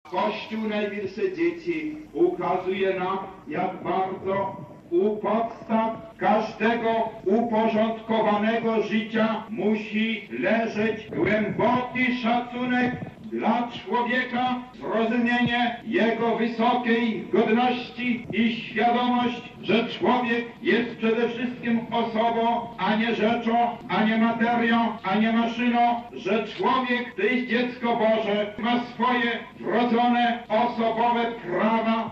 Kościół Najwyższe Dzieci ukazuje nam, jak bardzo u podstaw każdego uporządkowanego życia musi leżeć głęboki szacunek dla człowieka, zrozumienie jego wysokiej godności i świadomość, że człowiek jest przede wszystkim osobą, a nie rzeczą, a nie materią, a nie maszyną, że człowiek to jest dziecko Boże, ma swoje wrodzone osobowe prawa